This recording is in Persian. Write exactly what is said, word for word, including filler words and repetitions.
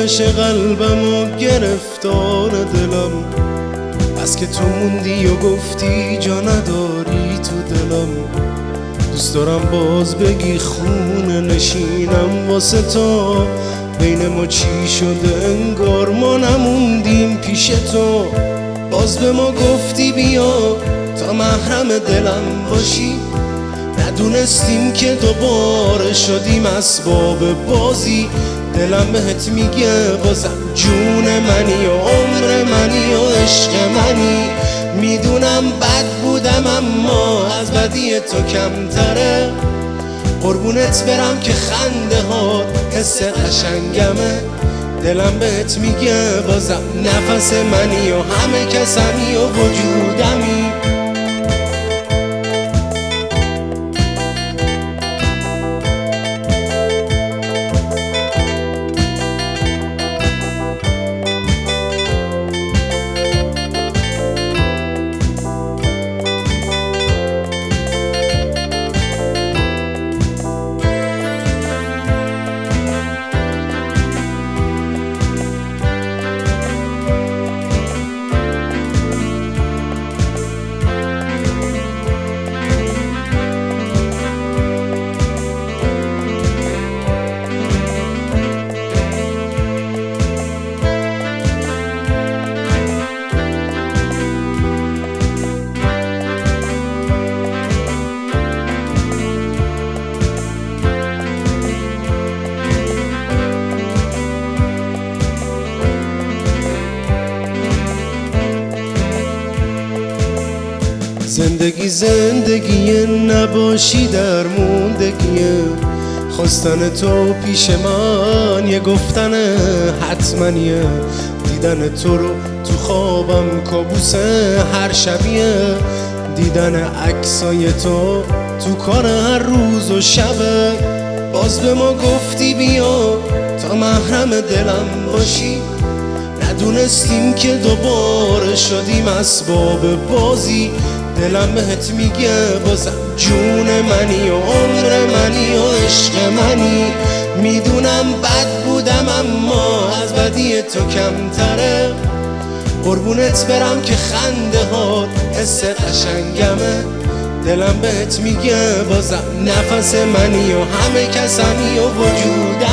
جنبش قلبم و گرفتار دلم. بس که تو موندی و گفتی جا نداری تو دلم. دوست دارم باز بگی خونه نشینم واسه تو. بین ما چی شده انگار ما نموندیم پیش تو. باز به ما گفتی بیا تا محرم دلم باشی. ندونستیم که دوباره شدیم اسباب بازی. دلم بهت میگه بازم جون منی و عمر منی و عشق منی. میدونم بد بودم اما از بدی تو کمتره. قربونت برم که خنده ها حس قشنگمه. دلم بهت میگه بازم نفس منی و همه کسمی و وجودمی. زندگی زندگیه نباشی در موندگیه. خواستن تو پیش من یه گفتن حتمنیه. دیدن تو رو تو خوابم کابوس هر شبیه. دیدن عکسای تو تو کار هر روز و شبه. باز به ما گفتی بیا تا محرم دلم باشی. ندونستیم که دوباره شدیم اسباب بازی. دلم بهت میگه بازم جون منی و عمر منی و عشق منی. میدونم بد بودم اما از بدی تو کمتره. قربونت برم که خنده ها حس قشنگمه. دلم بهت میگه بازم نفس منی و همه کسمی و وجود